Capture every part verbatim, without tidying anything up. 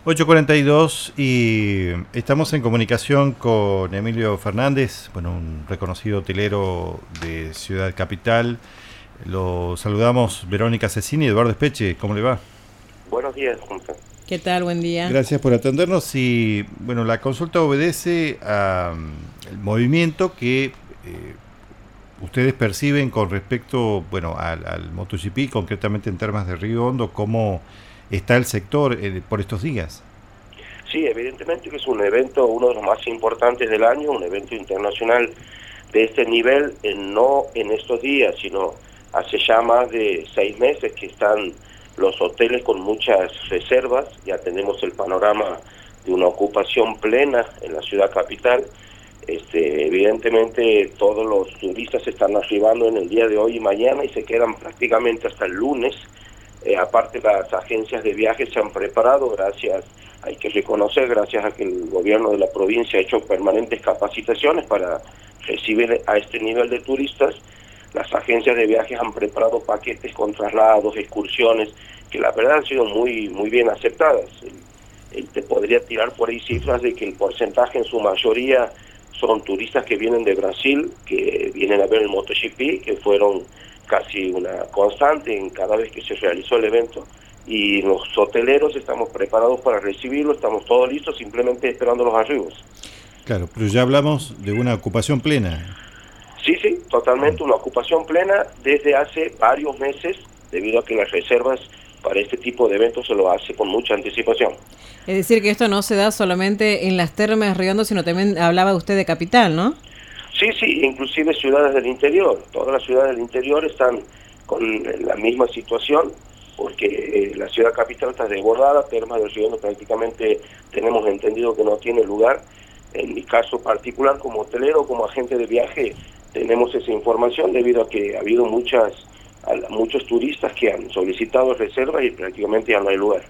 ocho cuarenta y dos y estamos en comunicación con Emilio Fernández, bueno, un reconocido hotelero de Ciudad Capital. Lo saludamos, Verónica Cecini y Eduardo Espeche. ¿Cómo le va? Buenos días, ¿cómo están? ¿Qué tal? Buen día. Gracias por atendernos. Y bueno, la consulta obedece al movimiento que eh, ustedes perciben con respecto, bueno, al, al MotoGP, concretamente en Termas de Río Hondo. ¿Cómo está el sector eh, por estos días? Sí, evidentemente que es un evento, uno de los más importantes del año, un evento internacional de este nivel, en, no en estos días, sino hace ya más de seis meses que están los hoteles con muchas reservas. Ya tenemos el panorama de una ocupación plena en la ciudad capital. Este, evidentemente todos los turistas están arribando en el día de hoy y mañana y se quedan prácticamente hasta el lunes. Eh, aparte, las agencias de viajes se han preparado, gracias, hay que reconocer, gracias a que el gobierno de la provincia ha hecho permanentes capacitaciones para recibir a este nivel de turistas. Las agencias de viajes han preparado paquetes con traslados, excursiones, que la verdad han sido muy, muy bien aceptadas. El, el, te podría tirar por ahí cifras de que el porcentaje en su mayoría son turistas que vienen de Brasil, que vienen a ver el MotoGP, que fueron casi una constante en cada vez que se realizó el evento, y los hoteleros estamos preparados para recibirlo, estamos todos listos, simplemente esperando los arribos. Claro, pero ya hablamos de una ocupación plena. Sí, sí, totalmente una ocupación plena desde hace varios meses, debido a que las reservas para este tipo de eventos se lo hace con mucha anticipación. Es decir, que esto no se da solamente en las Termas de Río Hondo, sino también hablaba usted de Capital, ¿no? Sí, sí, inclusive ciudades del interior. Todas las ciudades del interior están con la misma situación, porque eh, la ciudad capital está desbordada. Termas del Río Hondo prácticamente tenemos entendido que no tiene lugar. En mi caso particular, como hotelero, como agente de viaje, tenemos esa información debido a que ha habido muchas, a, muchos turistas que han solicitado reservas y prácticamente ya no hay lugar.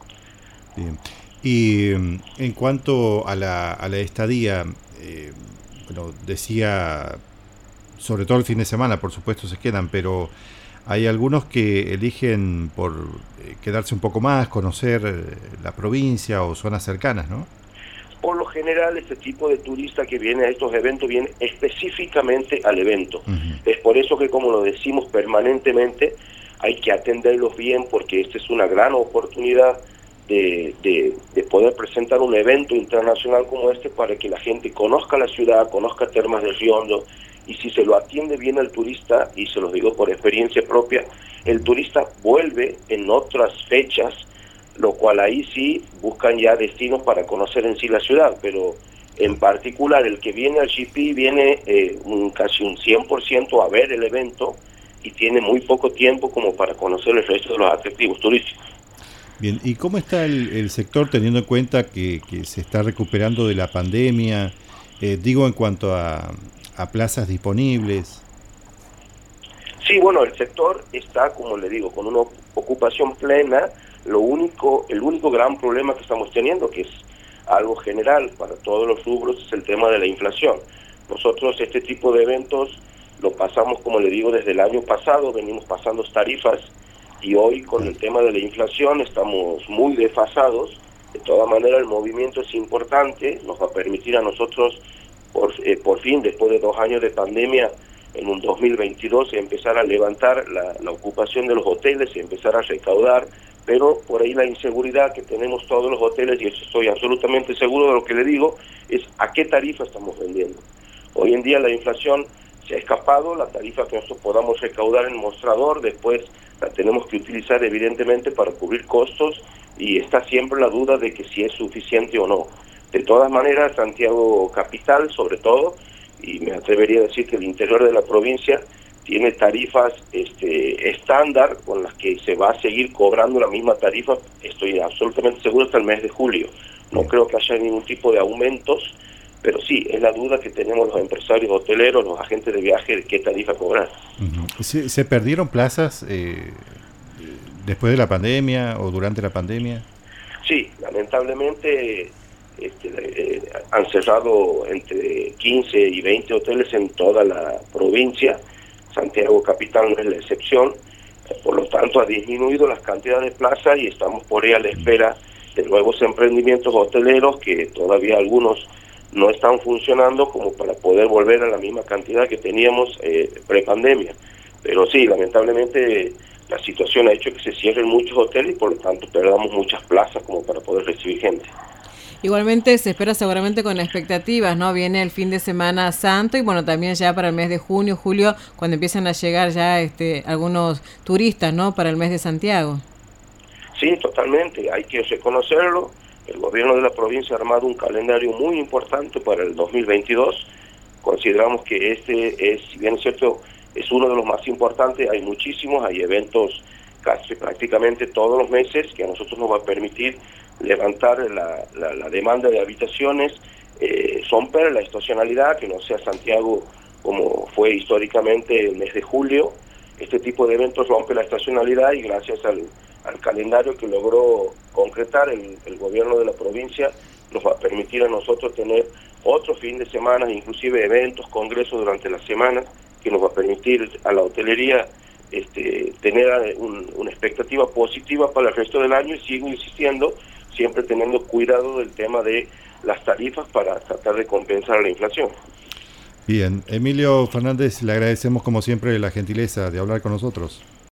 Bien. Y en cuanto a la, a la estadía, eh, bueno, decía, sobre todo el fin de semana, por supuesto se quedan, pero hay algunos que eligen por eh, quedarse un poco más, conocer eh, la provincia o zonas cercanas, ¿no? Por lo general, este tipo de turista que viene a estos eventos viene específicamente al evento. Uh-huh. Es por eso que, como lo decimos permanentemente, hay que atenderlos bien, porque esta es una gran oportunidad de, de, de poder presentar un evento internacional como este para que la gente conozca la ciudad, conozca Termas de Río Hondo, y si se lo atiende bien al turista, y se los digo por experiencia propia, el turista vuelve en otras fechas, lo cual ahí sí buscan ya destinos para conocer en sí la ciudad, pero en particular el que viene al G P viene eh, un, casi un cien por ciento a ver el evento y tiene muy poco tiempo como para conocer el resto de los atractivos turísticos. Bien, ¿y cómo está el, el sector teniendo en cuenta que, que se está recuperando de la pandemia? Eh, digo, en cuanto a, a plazas disponibles. Sí, bueno, el sector está, como le digo, con una ocupación plena. Lo único, el único gran problema que estamos teniendo, que es algo general para todos los rubros, es el tema de la inflación. Nosotros este tipo de eventos lo pasamos, como le digo, desde el año pasado, venimos pasando tarifas, y hoy con el tema de la inflación estamos muy desfasados. De todas maneras, el movimiento es importante, nos va a permitir a nosotros, por, eh, por fin, después de dos años de pandemia, en un dos mil veintidós, empezar a levantar la, la ocupación de los hoteles y empezar a recaudar. Pero por ahí la inseguridad que tenemos todos los hoteles, y eso estoy absolutamente seguro de lo que le digo, es a qué tarifa estamos vendiendo. Hoy en día la inflación se ha escapado, la tarifa que nosotros podamos recaudar en el mostrador, después la tenemos que utilizar evidentemente para cubrir costos, y está siempre la duda de que si es suficiente o no. De todas maneras, Santiago Capital, sobre todo, y me atrevería a decir que el interior de la provincia, tiene tarifas este, estándar con las que se va a seguir cobrando la misma tarifa, estoy absolutamente seguro, hasta el mes de julio. No Bien. Creo que haya ningún tipo de aumentos, pero sí, es la duda que tenemos los empresarios hoteleros, los agentes de viaje, de qué tarifa cobrar. Uh-huh. ¿Se, ¿Se perdieron plazas eh, después de la pandemia o durante la pandemia? Sí, lamentablemente este, eh, han cerrado entre quince y veinte hoteles en toda la provincia. Santiago Capital no es la excepción, por lo tanto ha disminuido las cantidades de plazas y estamos por ahí a la espera de nuevos emprendimientos hoteleros que todavía algunos no están funcionando como para poder volver a la misma cantidad que teníamos eh, pre-pandemia. Pero sí, lamentablemente la situación ha hecho que se cierren muchos hoteles y por lo tanto perdamos muchas plazas como para poder recibir gente. Igualmente se espera seguramente con expectativas, ¿no? Viene el fin de semana santo y bueno, también ya para el mes de junio, julio, cuando empiezan a llegar ya este algunos turistas, ¿no? Para el mes de Santiago. Sí, totalmente, hay que reconocerlo. El gobierno de la provincia ha armado un calendario muy importante para el dos mil veintidós. Consideramos que este es, si bien es cierto, es uno de los más importantes. Hay muchísimos, hay eventos casi prácticamente todos los meses que a nosotros nos va a permitir levantar la, la, la demanda de habitaciones, eh, romper la estacionalidad, que no sea Santiago como fue históricamente el mes de julio. Este tipo de eventos rompe la estacionalidad y gracias al al calendario que logró concretar el, el gobierno de la provincia, nos va a permitir a nosotros tener otro fin de semana, inclusive eventos, congresos durante la semana, que nos va a permitir a la hotelería este, tener un, una expectativa positiva para el resto del año, y sigo insistiendo, siempre teniendo cuidado del tema de las tarifas para tratar de compensar la inflación. Bien, Emilio Fernández, le agradecemos como siempre la gentileza de hablar con nosotros.